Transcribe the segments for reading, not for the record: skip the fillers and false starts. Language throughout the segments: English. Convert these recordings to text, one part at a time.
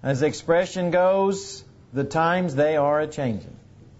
As the expression goes, the times they are a-changing.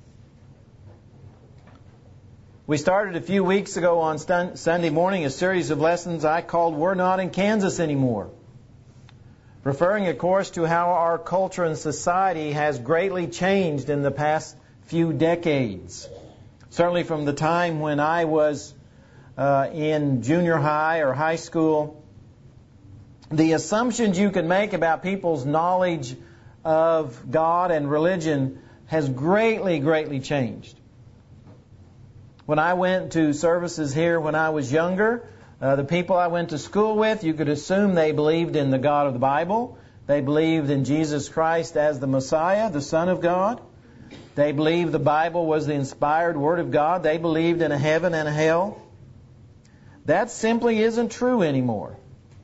We started a few weeks ago on Sunday morning a series of lessons I called We're Not in Kansas Anymore, referring, of course, to how our culture and society has greatly changed in the past few decades. Certainly from the time when I was in junior high or high school, the assumptions you can make about people's knowledge of God and religion has greatly, greatly changed. When I went to services here when I was younger, the people I went to school with, you could assume they believed in the God of the Bible. They believed in Jesus Christ as the Messiah, the Son of God. They believed the Bible was the inspired Word of God. They believed in a heaven and a hell. That simply isn't true anymore.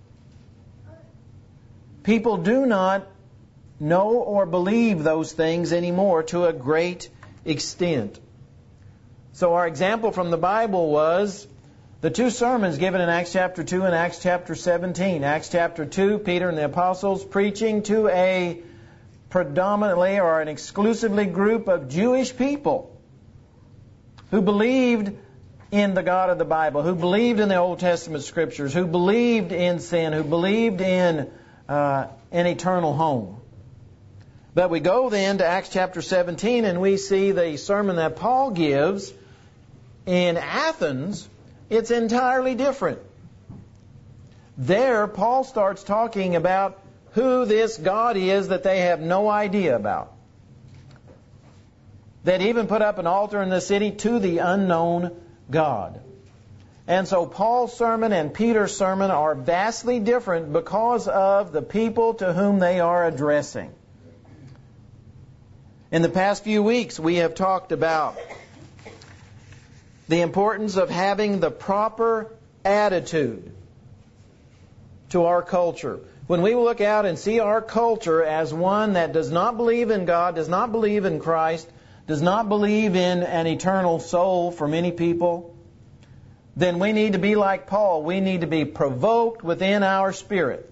People do not know or believe those things anymore to a great extent. So our example from the Bible was the two sermons given in Acts chapter 2 and Acts chapter 17. Acts chapter 2, Peter and the apostles preaching to a predominantly or an exclusively group of Jewish people who believed in the God of the Bible, who believed in the Old Testament scriptures, who believed in sin, who believed in an eternal home. But we go then to Acts chapter 17 and we see the sermon that Paul gives in Athens. It's entirely different. There, Paul starts talking about who this God is that they have no idea about. They'd even put up an altar in the city to the unknown God. And so Paul's sermon and Peter's sermon are vastly different because of the people to whom they are addressing. In the past few weeks, we have talked about the importance of having the proper attitude to our culture. When we look out and see our culture as one that does not believe in God, does not believe in Christ, does not believe in an eternal soul for many people, then we need to be like Paul. We need to be provoked within our spirit.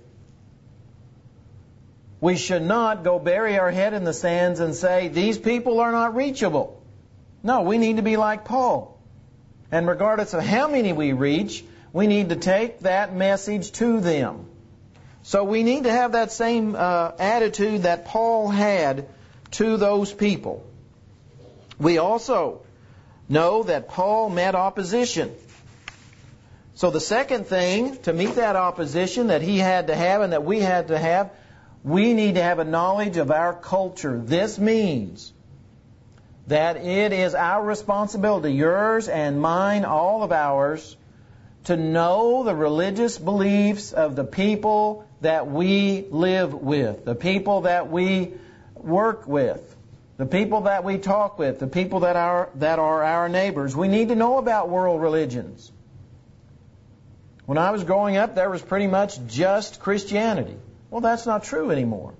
We should not go bury our head in the sands and say, these people are not reachable. No, we need to be like Paul. And regardless of how many we reach, we need to take that message to them. So we need to have that same attitude that Paul had to those people. We also know that Paul met opposition. So the second thing to meet that opposition that he had to have and that we had to have, we need to have a knowledge of our culture. This means that it is our responsibility, yours and mine, all of ours, to know the religious beliefs of the people that we live with, the people that we work with, the people that we talk with, the people that are our neighbors. We need to know about world religions. When I was growing up, there was pretty much just Christianity. Well, that's not true anymore.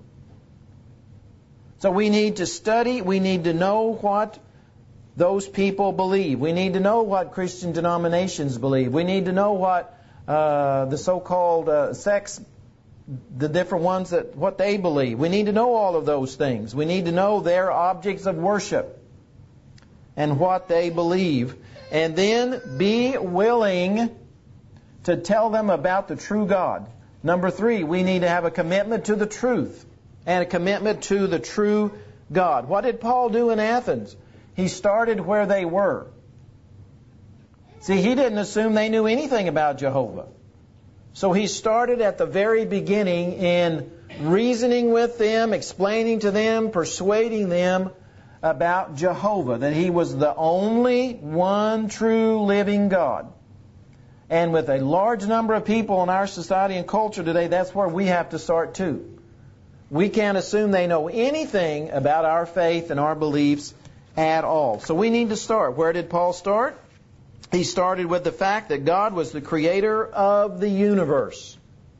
So we need to study, we need to know what those people believe. We need to know what Christian denominations believe. We need to know what the so-called sects, the different ones, what they believe. We need to know all of those things. We need to know their objects of worship and what they believe. And then be willing to tell them about the true God. Number 3, we need to have a commitment to the truth and a commitment to the true God. What did Paul do in Athens? He started where they were. See, he didn't assume they knew anything about Jehovah. So he started at the very beginning in reasoning with them, explaining to them, persuading them about Jehovah, that he was the only one true living God. And with a large number of people in our society and culture today, that's where we have to start too. We can't assume they know anything about our faith and our beliefs at all. So we need to start. Where did Paul start? He started with the fact that God was the creator of the universe.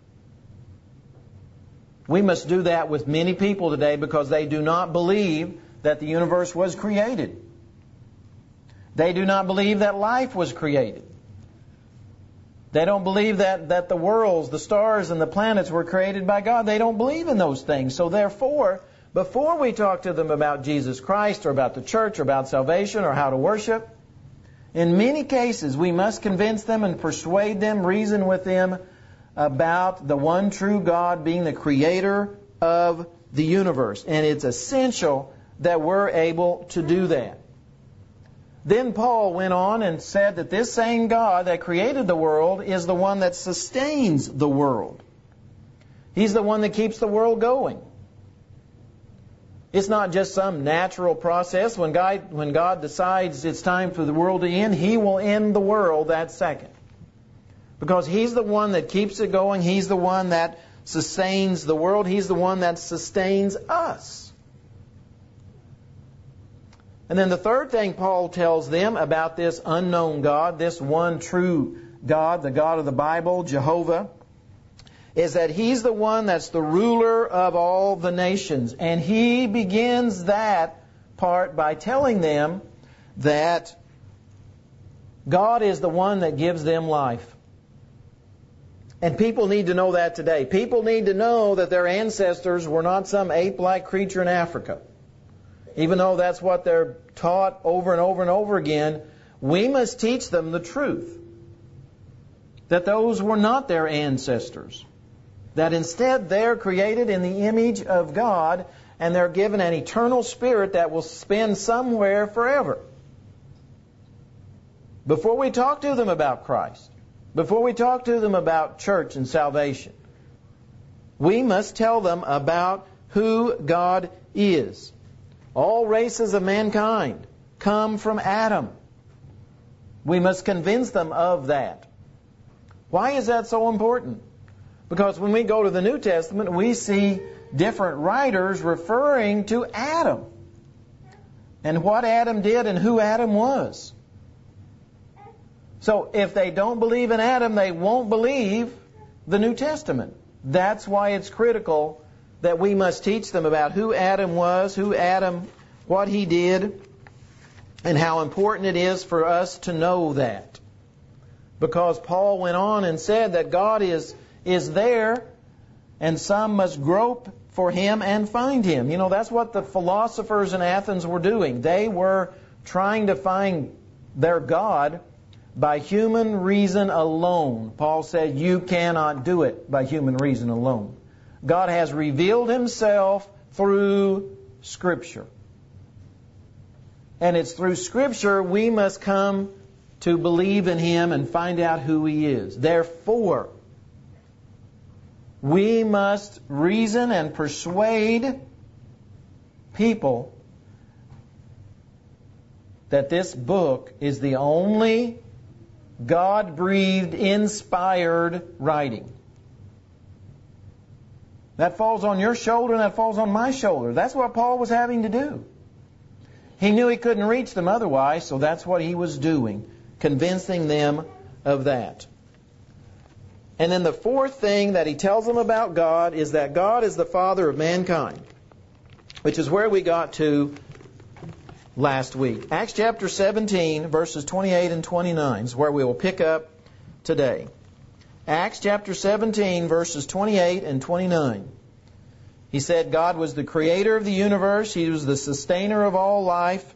We must do that with many people today because they do not believe that the universe was created. They do not believe that life was created. They don't believe that the worlds, the stars, and the planets were created by God. They don't believe in those things. So therefore, before we talk to them about Jesus Christ or about the church or about salvation or how to worship, in many cases we must convince them and persuade them, reason with them about the one true God being the creator of the universe. And it's essential that we're able to do that. Then Paul went on and said that this same God that created the world is the one that sustains the world. He's the one that keeps the world going. It's not just some natural process. When God decides it's time for the world to end, He will end the world that second. Because He's the one that keeps it going. He's the one that sustains the world. He's the one that sustains us. And then the third thing Paul tells them about this unknown God, this one true God, the God of the Bible, Jehovah, is that He's the one that's the ruler of all the nations. And He begins that part by telling them that God is the one that gives them life. And people need to know that today. People need to know that their ancestors were not some ape-like creature in Africa. Even though that's what they're taught over and over and over again, we must teach them the truth. That those were not their ancestors. That instead they're created in the image of God and they're given an eternal spirit that will spend somewhere forever. Before we talk to them about Christ, before we talk to them about church and salvation, we must tell them about who God is. All races of mankind come from Adam. We must convince them of that. Why is that so important? Because when we go to the New Testament, we see different writers referring to Adam and what Adam did and who Adam was. So if they don't believe in Adam, they won't believe the New Testament. That's why it's critical that we must teach them about who Adam was, what he did, and how important it is for us to know that. Because Paul went on and said that God is there, and some must grope for Him and find Him. You know, that's what the philosophers in Athens were doing. They were trying to find their God by human reason alone. Paul said, you cannot do it by human reason alone. God has revealed Himself through Scripture. And it's through Scripture we must come to believe in Him and find out who He is. Therefore, we must reason and persuade people that this book is the only God-breathed, inspired writing. That falls on your shoulder and that falls on my shoulder. That's what Paul was having to do. He knew he couldn't reach them otherwise, so that's what he was doing, convincing them of that. And then the fourth thing that he tells them about God is that God is the Father of mankind, which is where we got to last week. Acts chapter 17, verses 28 and 29 is where we will pick up today. Acts chapter 17, verses 28 and 29. He said God was the creator of the universe. He was the sustainer of all life.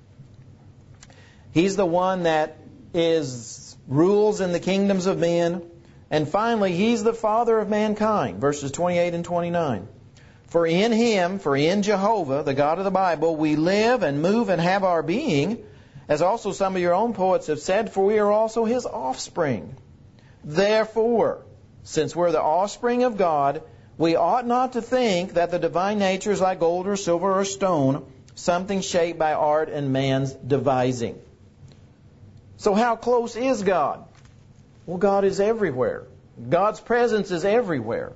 He's the one that rules in the kingdoms of men. And finally, He's the Father of mankind, verses 28 and 29. For in Him, for in Jehovah, the God of the Bible, we live and move and have our being, as also some of your own poets have said, for we are also His offspring. Therefore, since we're the offspring of God, we ought not to think that the divine nature is like gold or silver or stone, something shaped by art and man's devising. So how close is God? Well, God is everywhere. God's presence is everywhere.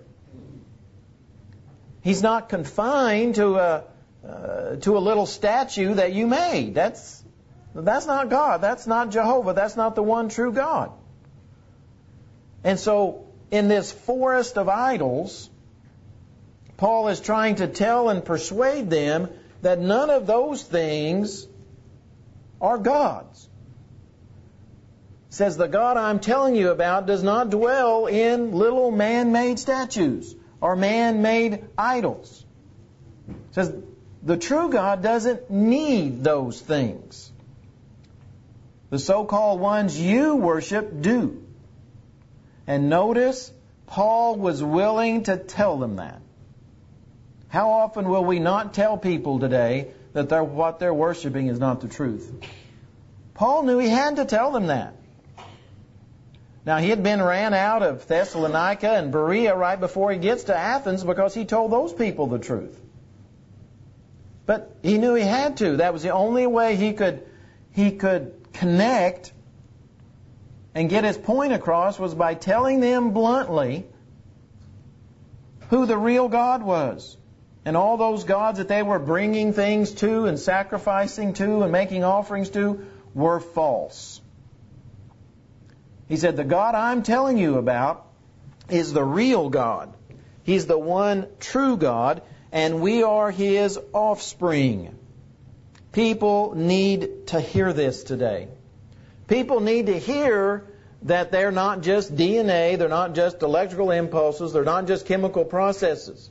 He's not confined to a little statue that you made. That's not God. That's not Jehovah. That's not the one true God. And so, in this forest of idols, Paul is trying to tell and persuade them that none of those things are gods. says, the God I'm telling you about does not dwell in little man-made statues or man-made idols. It says, the true God doesn't need those things. The so-called ones you worship do. And notice, Paul was willing to tell them that. How often will we not tell people today that what they're worshiping is not the truth? Paul knew he had to tell them that. Now, he had been ran out of Thessalonica and Berea right before he gets to Athens because he told those people the truth. But he knew he had to. That was the only way he could connect and get his point across, was by telling them bluntly who the real God was. And all those gods that they were bringing things to and sacrificing to and making offerings to were false. He said, the God I'm telling you about is the real God. He's the one true God, and we are His offspring. People need to hear this today. People need to hear that they're not just DNA, they're not just electrical impulses, they're not just chemical processes.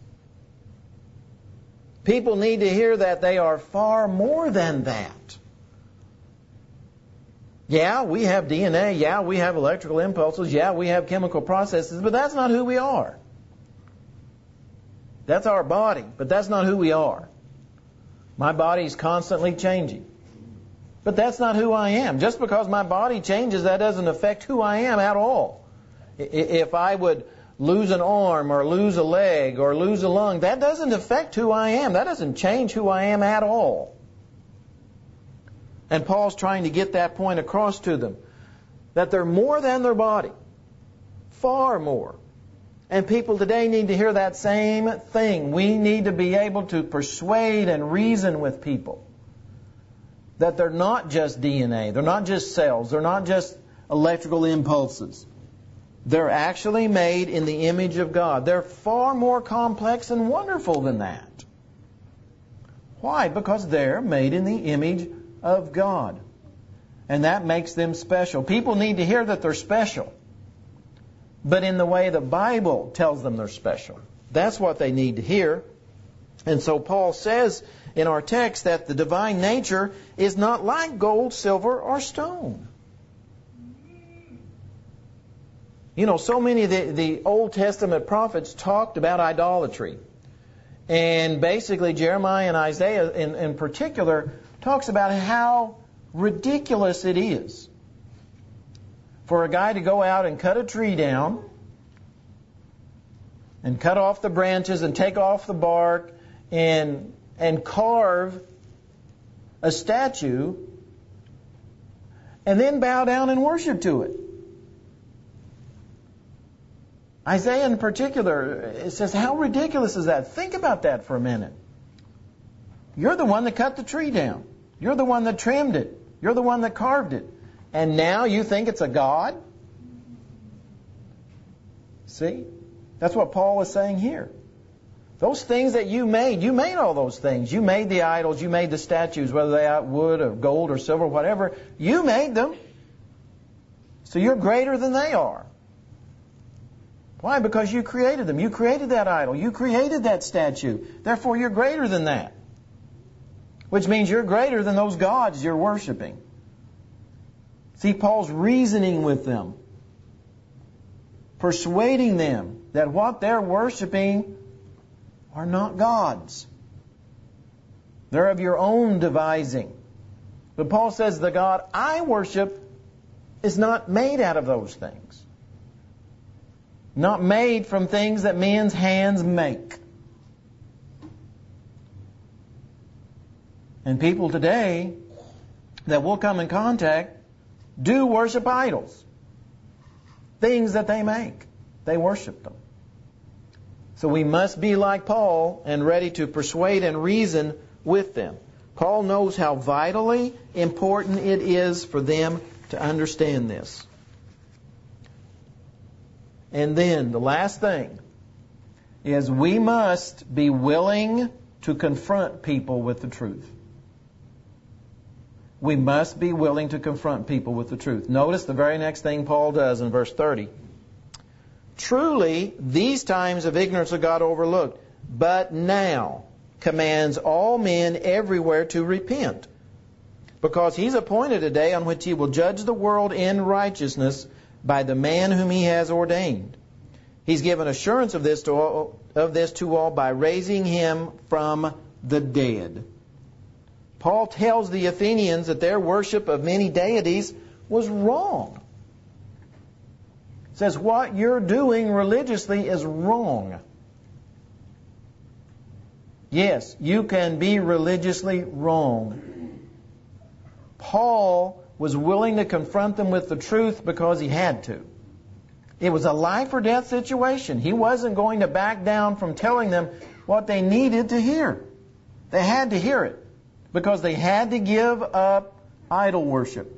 People need to hear that they are far more than that. Yeah, we have DNA. Yeah, we have electrical impulses. Yeah, we have chemical processes. But that's not who we are. That's our body, but that's not who we are. My body is constantly changing. But that's not who I am. Just because my body changes, that doesn't affect who I am at all. If I would lose an arm or lose a leg or lose a lung, that doesn't affect who I am. That doesn't change who I am at all. And Paul's trying to get that point across to them, that they're more than their body, far more. And people today need to hear that same thing. We need to be able to persuade and reason with people that they're not just DNA, they're not just cells, they're not just electrical impulses. They're actually made in the image of God. They're far more complex and wonderful than that. Why? Because they're made in the image of God. And that makes them special. People need to hear that they're special, but in the way the Bible tells them they're special. That's what they need to hear. And so Paul says in our text that the divine nature is not like gold, silver, or stone. You know, so many of the Old Testament prophets talked about idolatry. And basically Jeremiah and Isaiah in particular talks about how ridiculous it is for a guy to go out and cut a tree down and cut off the branches and take off the bark and carve a statue and then bow down and worship to it. Isaiah in particular, it says, how ridiculous is that? Think about that for a minute. You're the one that cut the tree down. You're the one that trimmed it. You're the one that carved it. And now you think it's a god? See? That's what Paul was saying here. Those things that you made all those things. You made the idols, you made the statues, whether they are wood or gold or silver, whatever. You made them. So you're greater than they are. Why? Because you created them. You created that idol. You created that statue. Therefore, you're greater than that. Which means you're greater than those gods you're worshiping. See, Paul's reasoning with them, persuading them that what they're worshiping are not gods. They're of your own devising. But Paul says the God I worship is not made out of those things. Not made from things that men's hands make. And people today that we'll come in contact do worship idols. Things that they make. They worship them. So we must be like Paul and ready to persuade and reason with them. Paul knows how vitally important it is for them to understand this. And then the last thing is we must be willing to confront people with the truth. We must be willing to confront people with the truth. Notice the very next thing Paul does in verse 30. Truly, these times of ignorance of God overlooked, but now commands all men everywhere to repent, because He's appointed a day on which He will judge the world in righteousness by the man whom He has ordained. He's given assurance of this to all by raising Him from the dead. Paul tells the Athenians that their worship of many deities was wrong. He says what you're doing religiously is wrong. Yes, you can be religiously wrong. Paul was willing to confront them with the truth because he had to. It was a life or death situation. He wasn't going to back down from telling them what they needed to hear. They had to hear it because they had to give up idol worship.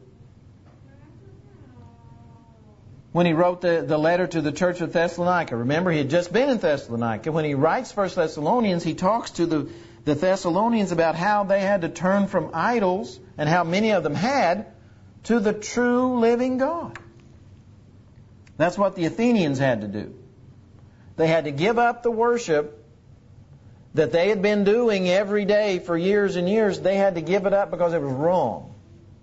When he wrote the letter to the church of Thessalonica, remember he had just been in Thessalonica. When he writes 1 Thessalonians, he talks to the Thessalonians about how they had to turn from idols, and how many of them had, to the true living God. That's what the Athenians had to do. They had to give up the worship that they had been doing every day for years and years. They had to give it up because it was wrong.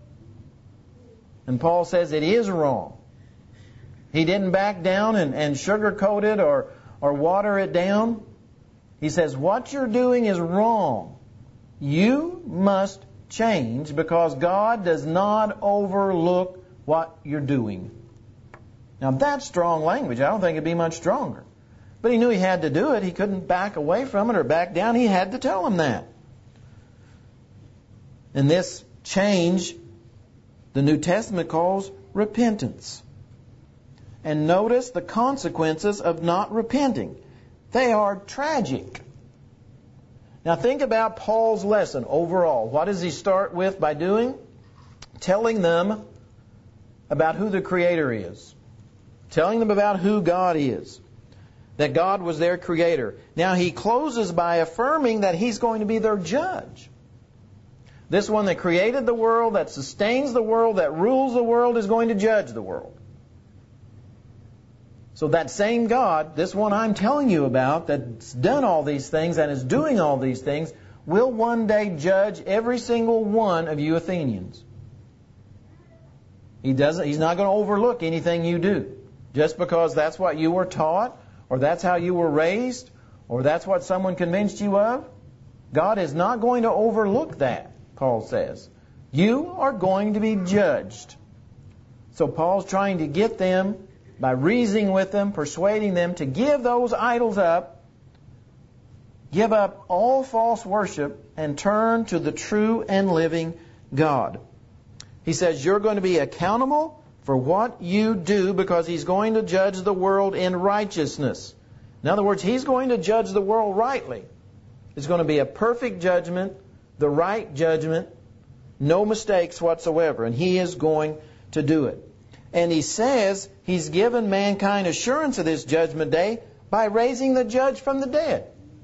And Paul says it is wrong. He didn't back down and sugarcoat it or water it down. He says, what you're doing is wrong. You must change because God does not overlook what you're doing. Now that's strong language. I don't think it'd be much stronger. But he knew he had to do it. He couldn't back away from it or back down. He had to tell them that. And this change, the New Testament calls repentance. And notice the consequences of not repenting. They are tragic. Now think about Paul's lesson overall. What does he start with by doing? Telling them about who the Creator is. Telling them about who God is. That God was their Creator. Now he closes by affirming that He's going to be their judge. This one that created the world, that sustains the world, that rules the world, is going to judge the world. So that same God, this one I'm telling you about, that's done all these things and is doing all these things, will one day judge every single one of you Athenians. He's not going to overlook anything you do. Just because that's what you were taught, or that's how you were raised, or that's what someone convinced you of. God is not going to overlook that, Paul says. You are going to be judged. So Paul's trying to get them, by reasoning with them, persuading them to give those idols up, give up all false worship, and turn to the true and living God. He says you're going to be accountable for what you do because He's going to judge the world in righteousness. In other words, He's going to judge the world rightly. It's going to be a perfect judgment, the right judgment, no mistakes whatsoever, and He is going to do it. And he says He's given mankind assurance of this judgment day by raising the judge from the dead.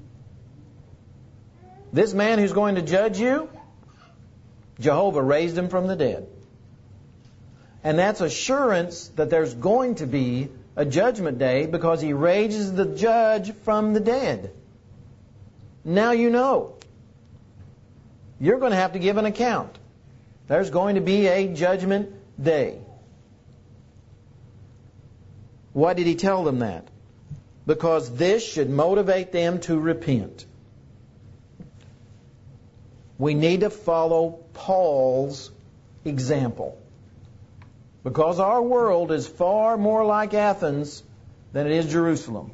This man who's going to judge you, Jehovah raised him from the dead. And that's assurance that there's going to be a judgment day because He raises the judge from the dead. Now you know. You're going to have to give an account. There's going to be a judgment day. Why did He tell them that? Because this should motivate them to repent. We need to follow Paul's example. Because our world is far more like Athens than it is Jerusalem.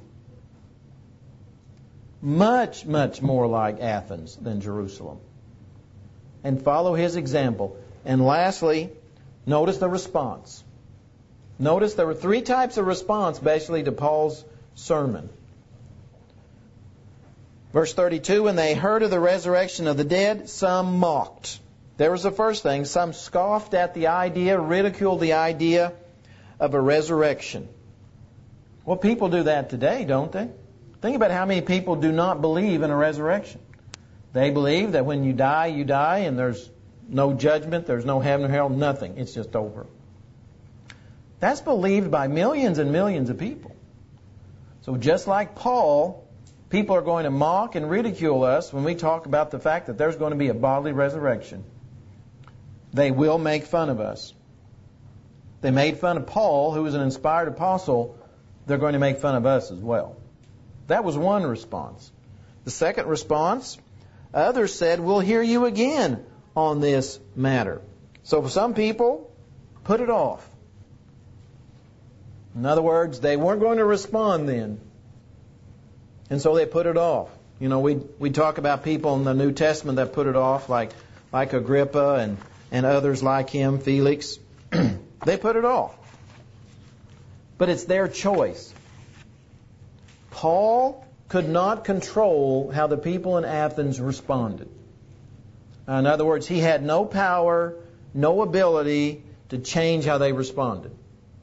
Much, much more like Athens than Jerusalem. And follow his example. And lastly, notice the response. Notice there were three types of response basically to Paul's sermon. Verse 32, when they heard of the resurrection of the dead, some mocked. There was the first thing. Some scoffed at the idea, ridiculed the idea of a resurrection. Well, people do that today, don't they? Think about how many people do not believe in a resurrection. They believe that when you die, and there's no judgment, there's no heaven or hell, nothing. It's just over. That's believed by millions and millions of people. So just like Paul, people are going to mock and ridicule us when we talk about the fact that there's going to be a bodily resurrection. They will make fun of us. They made fun of Paul, who was an inspired apostle. They're going to make fun of us as well. That was one response. The second response, others said, we'll hear you again on this matter. So for some people, put it off. In other words, they weren't going to respond then. And so they put it off. You know, we talk about people in the New Testament that put it off, like Agrippa and others like him, Felix. They put it off. But it's their choice. Paul could not control how the people in Athens responded. In other words, he had no power, no ability to change how they responded.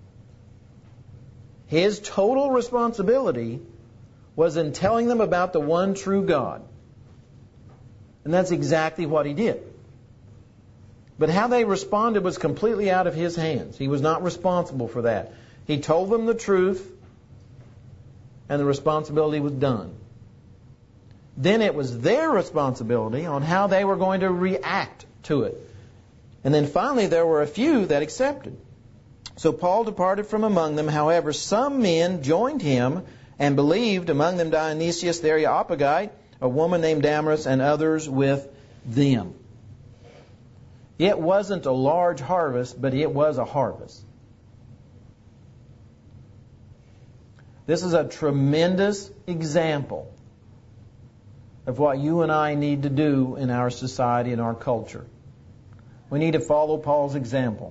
His total responsibility was in telling them about the one true God. And that's exactly what he did. But how they responded was completely out of his hands. He was not responsible for that. He told them the truth, and the responsibility was done. Then it was their responsibility on how they were going to react to it. And then finally there were a few that accepted. So Paul departed from among them. However, some men joined him and believed, among them Dionysius the Areopagite, a woman named Damaris, and others with them. It wasn't a large harvest, but it was a harvest. This is a tremendous example of what you and I need to do in our society and our culture. We need to follow Paul's example.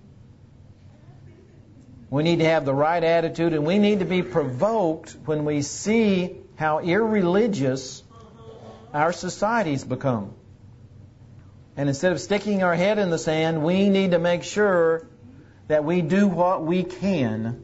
We need to have the right attitude, and we need to be provoked when we see how irreligious our society's become. And instead of sticking our head in the sand, we need to make sure that we do what we can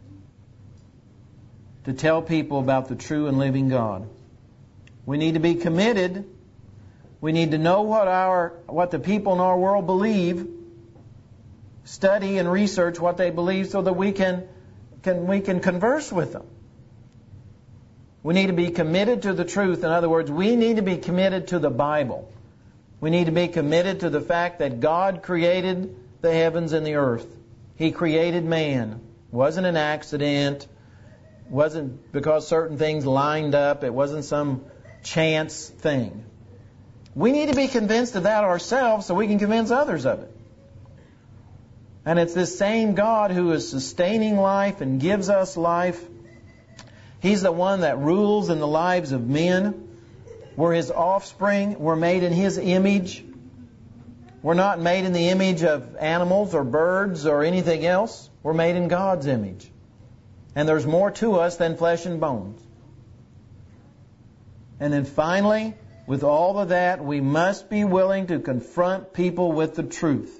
to tell people about the true and living God. We need to be committed. We need to know what the people in our world believe, study and research what they believe so that we can converse with them. We need to be committed to the truth. In other words, we need to be committed to the Bible. We need to be committed to the fact that God created the heavens and the earth. He created man. It wasn't an accident. It wasn't because certain things lined up. It wasn't some chance thing. We need to be convinced of that ourselves so we can convince others of it. And it's this same God who is sustaining life and gives us life. He's the one that rules in the lives of men. We're His offspring. We're made in His image. We're not made in the image of animals or birds or anything else. We're made in God's image. And there's more to us than flesh and bones. And then finally, with all of that, we must be willing to confront people with the truth.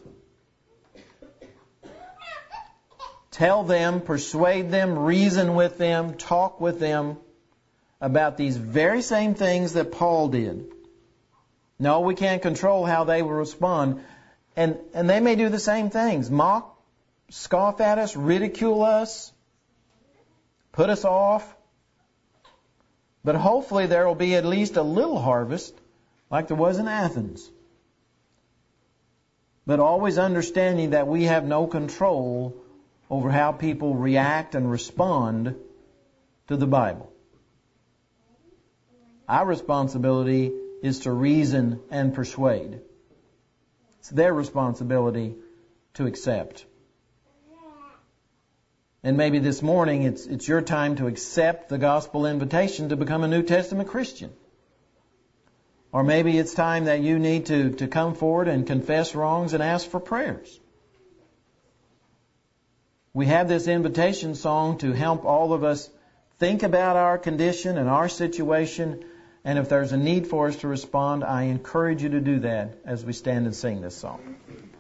Tell them, persuade them, reason with them, talk with them about these very same things that Paul did. No, we can't control how they will respond. And they may do the same things. Mock, scoff at us, ridicule us, put us off. But hopefully there will be at least a little harvest like there was in Athens. But always understanding that we have no control over how people react and respond to the Bible. Our responsibility is to reason and persuade. It's their responsibility to accept. And maybe this morning it's your time to accept the gospel invitation to become a New Testament Christian. Or maybe it's time that you need to come forward and confess wrongs and ask for prayers. We have this invitation song to help all of us think about our condition and our situation. And if there's a need for us to respond, I encourage you to do that as we stand and sing this song.